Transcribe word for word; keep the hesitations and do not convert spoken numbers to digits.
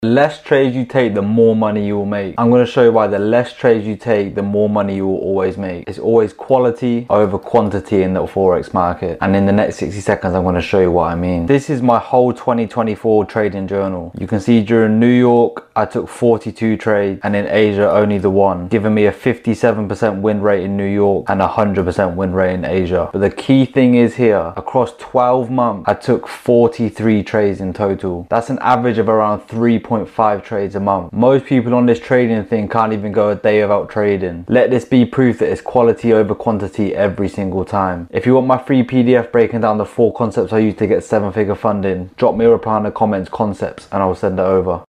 The less trades you take, the more money you will make. I'm going to show you why the less trades you take, the more money you will always make. It's always quality over quantity in the Forex market. And in the next sixty seconds, I'm going to show you what I mean. This is my whole twenty twenty-four trading journal. You can see during New York, I took forty-two trades, and in Asia, only the one, giving me a fifty-seven percent win rate in New York and a one hundred percent win rate in Asia. But the key thing is here, across twelve months, I took forty-three trades in total. That's an average of around three point five trades a month. Most people on this trading thing can't even go a day without trading. Let this be proof that it's quality over quantity every single time. If you want my free P D F breaking down the four concepts I use to get seven figure funding, drop me a reply in the comments, concepts, and I'll send it over.